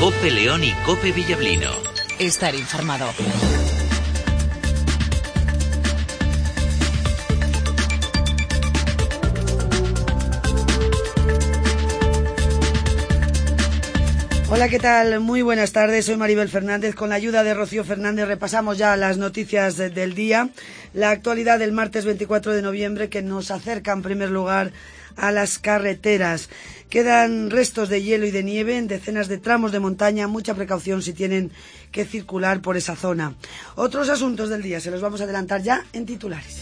COPE León y COPE Villablino. Estar informado. Hola, ¿qué tal? Muy buenas tardes, soy Maribel Fernández. Con la ayuda de Rocío Fernández repasamos ya las noticias del día, la actualidad del martes 24 de noviembre que nos acerca en primer lugar a las carreteras. Quedan restos de hielo y de nieve en decenas de tramos de montaña, mucha precaución si tienen que circular por esa zona. Otros asuntos del día se los vamos a adelantar ya en titulares.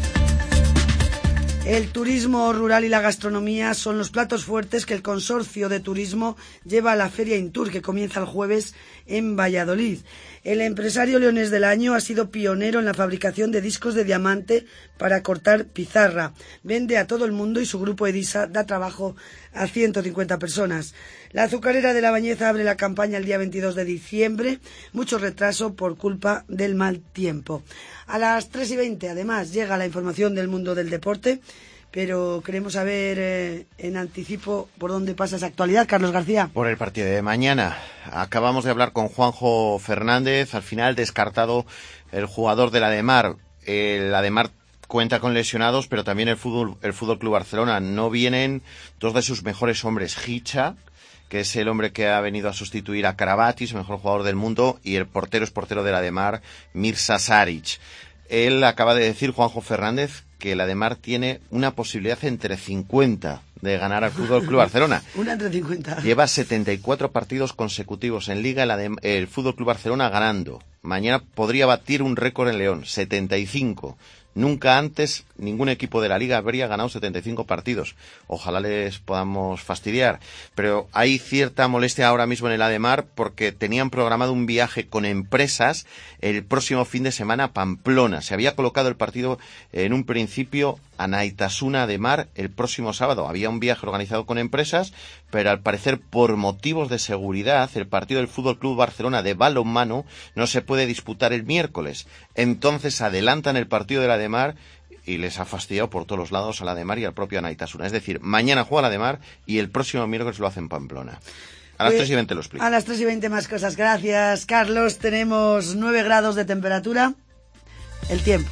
El turismo rural y la gastronomía son los platos fuertes que el Consorcio de Turismo lleva a la Feria Intur, que comienza el jueves en Valladolid. El empresario leonés del año ha sido pionero en la fabricación de discos de diamante para cortar pizarra. Vende a todo el mundo y su grupo Edisa da trabajo a 150 personas. La azucarera de La Bañeza abre la campaña el día 22 de diciembre. Mucho retraso por culpa del mal tiempo. A las 3:20, además, llega la información del mundo del deporte, pero queremos saber en anticipo por dónde pasa esa actualidad. Carlos García. Por el partido de mañana. Acabamos de hablar con Juanjo Fernández, al final descartado el jugador del Ademar. El Ademar cuenta con lesionados, pero también el Fútbol Club Barcelona. No vienen dos de sus mejores hombres, Hicha, que es el hombre que ha venido a sustituir a Karabatis, mejor jugador del mundo, y el portero es portero del Ademar, Mirza Saric. Él acaba de decir, Juanjo Fernández, que el Ademar tiene una posibilidad entre 50 de ganar al Fútbol Club Barcelona. Una entre 50. Lleva 74 partidos consecutivos en Liga el Fútbol Club Barcelona ganando. Mañana podría batir un récord en León, 75. Nunca antes ningún equipo de la Liga habría ganado 75 partidos. Ojalá les podamos fastidiar. Pero hay cierta molestia ahora mismo en el Ademar porque tenían programado un viaje con empresas el próximo fin de semana a Pamplona. Se había colocado el partido en un principio a Naitasuna Ademar el próximo sábado. Había un viaje organizado con empresas, pero al parecer por motivos de seguridad el partido del Fútbol Club Barcelona de balonmano no se puede disputar el miércoles. Entonces adelantan el partido del Ademar y les ha fastidiado por todos los lados al Ademar y al propio Naitasuna. Es decir, mañana juega el Ademar y el próximo miércoles lo hacen en Pamplona. A las 3:20 lo explico. A las 3:20 más cosas. Gracias, Carlos. Tenemos 9 grados de temperatura. El tiempo.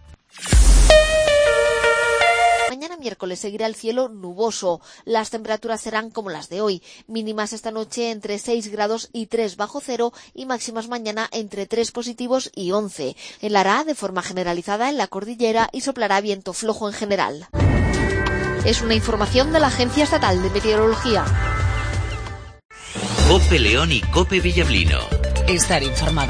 Mañana miércoles seguirá el cielo nuboso. Las temperaturas serán como las de hoy. Mínimas esta noche entre 6 grados y 3 bajo cero y máximas mañana entre 3 positivos y 11. Helará de forma generalizada en la cordillera y soplará viento flojo en general. Es una información de la Agencia Estatal de Meteorología. COPE León y COPE Villablino. Estar informado.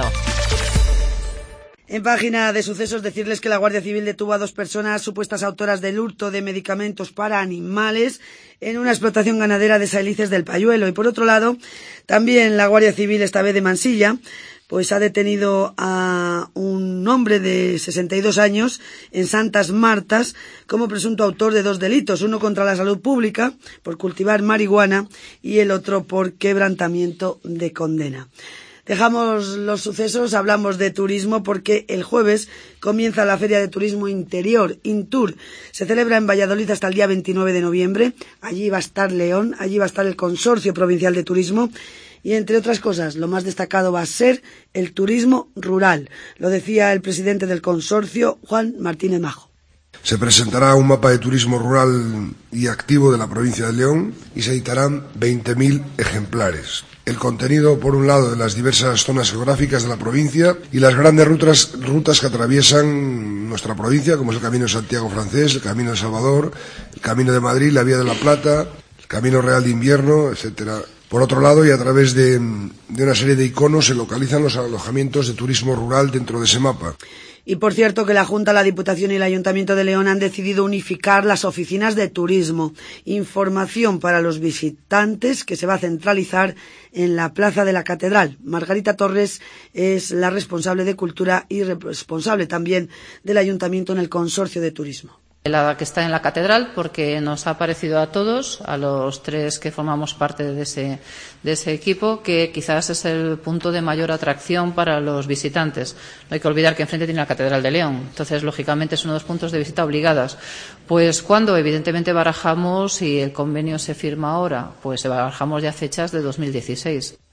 En página de sucesos decirles que la Guardia Civil detuvo a 2 personas supuestas autoras del hurto de medicamentos para animales en una explotación ganadera de Saelices del Payuelo. Y por otro lado, también la Guardia Civil, esta vez de Mansilla, pues ha detenido a un hombre de 62 años en Santas Martas como presunto autor de 2 delitos, uno contra la salud pública por cultivar marihuana y el otro por quebrantamiento de condena. Dejamos los sucesos, hablamos de turismo porque el jueves comienza la Feria de Turismo Interior, Intur. Se celebra en Valladolid hasta el día 29 de noviembre. Allí va a estar León, allí va a estar el Consorcio Provincial de Turismo y, entre otras cosas, lo más destacado va a ser el turismo rural. Lo decía el presidente del consorcio, Juan Martínez Majo. Se presentará un mapa de turismo rural y activo de la provincia de León y se editarán 20.000 ejemplares. El contenido, por un lado, de las diversas zonas geográficas de la provincia y las grandes rutas que atraviesan nuestra provincia, como es el Camino de Santiago francés, el Camino de Salvador, el Camino de Madrid, la Vía de la Plata, el Camino Real de Invierno, etcétera. Por otro lado, y a través de una serie de iconos, se localizan los alojamientos de turismo rural dentro de ese mapa. Y por cierto que la Junta, la Diputación y el Ayuntamiento de León han decidido unificar las oficinas de turismo. Información para los visitantes que se va a centralizar en la Plaza de la Catedral. Margarita Torres es la responsable de Cultura y responsable también del Ayuntamiento en el Consorcio de Turismo. La que está en la Catedral, porque nos ha parecido a todos, a los 3 que formamos parte de ese equipo, que quizás es el punto de mayor atracción para los visitantes. No hay que olvidar que enfrente tiene la Catedral de León. Entonces, lógicamente, es uno de los puntos de visita obligadas. Pues cuando, evidentemente, barajamos, y el convenio se firma ahora, pues barajamos ya fechas de 2016.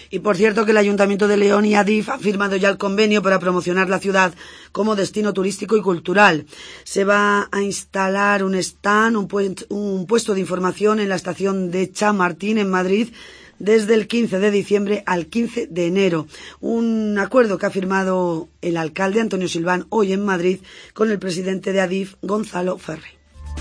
Y por cierto que el Ayuntamiento de León y Adif han firmado ya el convenio para promocionar la ciudad como destino turístico y cultural. Se va a instalar un stand, un puesto de información en la estación de Chamartín en Madrid desde el 15 de diciembre al 15 de enero. Un acuerdo que ha firmado el alcalde Antonio Silván hoy en Madrid con el presidente de Adif, Gonzalo Ferri.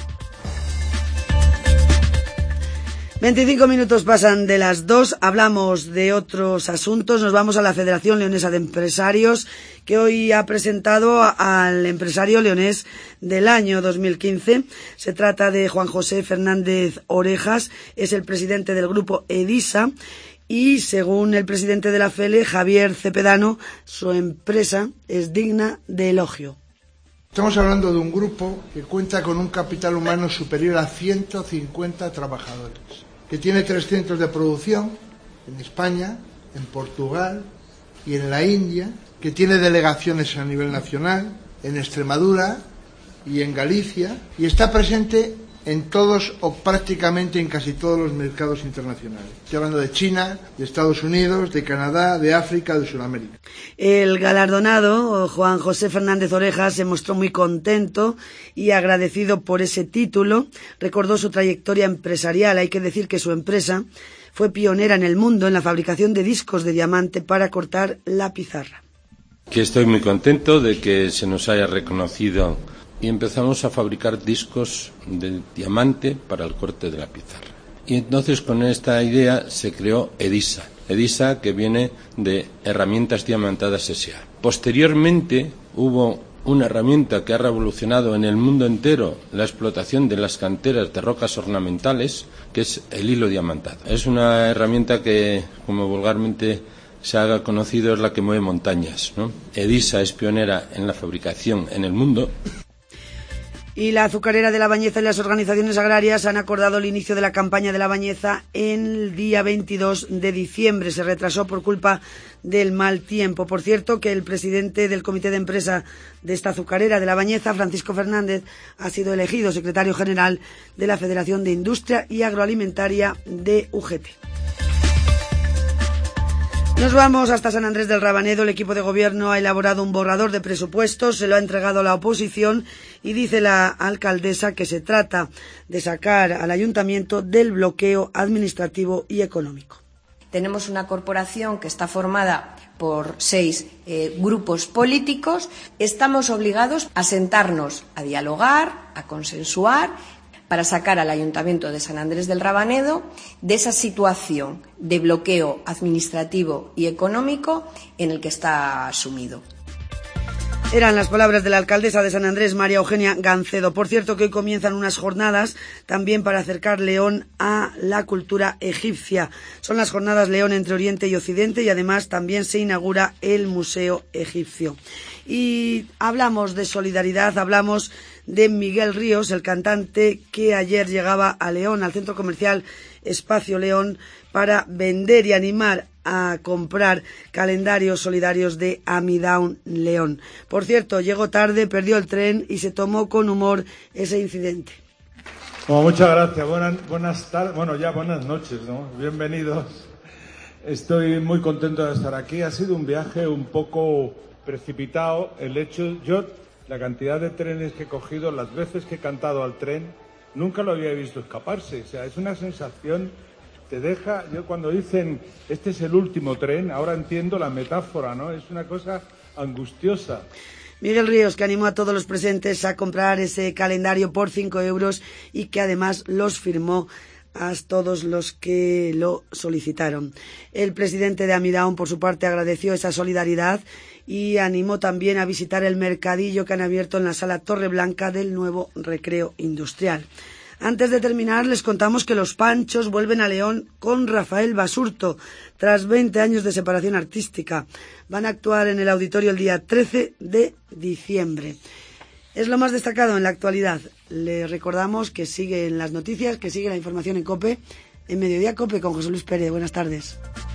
25 minutos pasan de las 2, hablamos de otros asuntos, nos vamos a la Federación Leonesa de Empresarios, que hoy ha presentado al empresario leonés del año 2015. Se trata de Juan José Fernández Orejas, es el presidente del grupo Edisa, y según el presidente de la FELE, Javier Cepedano, su empresa es digna de elogio. Estamos hablando de un grupo que cuenta con un capital humano superior a 150 trabajadores, que tiene 3 centros de producción en España, en Portugal y en la India, que tiene delegaciones a nivel nacional, en Extremadura y en Galicia, y está presente en todos o prácticamente en casi todos los mercados internacionales. Estoy hablando de China, de Estados Unidos, de Canadá, de África, de Sudamérica. El galardonado, Juan José Fernández Orejas, se mostró muy contento y agradecido por ese título. Recordó su trayectoria empresarial. Hay que decir que su empresa fue pionera en el mundo en la fabricación de discos de diamante para cortar la pizarra. Que estoy muy contento de que se nos haya reconocido y empezamos a fabricar discos de diamante para el corte de la pizarra. Y entonces con esta idea se creó Edisa. Edisa, que viene de Herramientas Diamantadas S.A. Posteriormente hubo una herramienta que ha revolucionado en el mundo entero la explotación de las canteras de rocas ornamentales, que es el hilo diamantado. Es una herramienta que, como vulgarmente se haga conocido, es la que mueve montañas, ¿no? Edisa es pionera en la fabricación en el mundo. Y la azucarera de La Bañeza y las organizaciones agrarias han acordado el inicio de la campaña de La Bañeza el día 22 de diciembre. Se retrasó por culpa del mal tiempo. Por cierto, que el presidente del comité de empresa de esta azucarera de La Bañeza, Francisco Fernández, ha sido elegido secretario general de la Federación de Industria y Agroalimentaria de UGT. Nos vamos hasta San Andrés del Rabanedo. El equipo de gobierno ha elaborado un borrador de presupuestos, se lo ha entregado a la oposición y dice la alcaldesa que se trata de sacar al ayuntamiento del bloqueo administrativo y económico. Tenemos una corporación que está formada por 6 grupos políticos. Estamos obligados a sentarnos, a dialogar, a consensuar, para sacar al Ayuntamiento de San Andrés del Rabanedo de esa situación de bloqueo administrativo y económico en el que está sumido. Eran las palabras de la alcaldesa de San Andrés, María Eugenia Gancedo. Por cierto, que hoy comienzan unas jornadas también para acercar León a la cultura egipcia. Son las jornadas León entre Oriente y Occidente y además también se inaugura el Museo Egipcio. Y hablamos de solidaridad, hablamos de Miguel Ríos, el cantante que ayer llegaba a León, al centro comercial Espacio León, para vender y animar a comprar calendarios solidarios de Amidown León. Por cierto, llegó tarde, perdió el tren y se tomó con humor ese incidente. Bueno, muchas gracias. Buenas tardes, buenas noches, ¿no? Bienvenidos. Estoy muy contento de estar aquí. Ha sido un viaje un poco precipitado. La cantidad de trenes que he cogido, las veces que he cantado al tren, nunca lo había visto escaparse. O sea, es una sensación, te deja, yo cuando dicen, este es el último tren, ahora entiendo la metáfora, ¿no? Es una cosa angustiosa. Miguel Ríos, que animó a todos los presentes a comprar ese calendario por 5 euros y que además los firmó a todos los que lo solicitaron. El presidente de Amidown, por su parte, agradeció esa solidaridad y animó también a visitar el mercadillo que han abierto en la sala Torreblanca del nuevo Recreo Industrial. Antes de terminar, les contamos que los Panchos vuelven a León con Rafael Basurto, tras 20 años de separación artística. Van a actuar en el auditorio el día 13 de diciembre. Es lo más destacado en la actualidad. Les recordamos que siguen las noticias, que sigue la información en COPE, en Mediodía COPE con José Luis Pérez. Buenas tardes.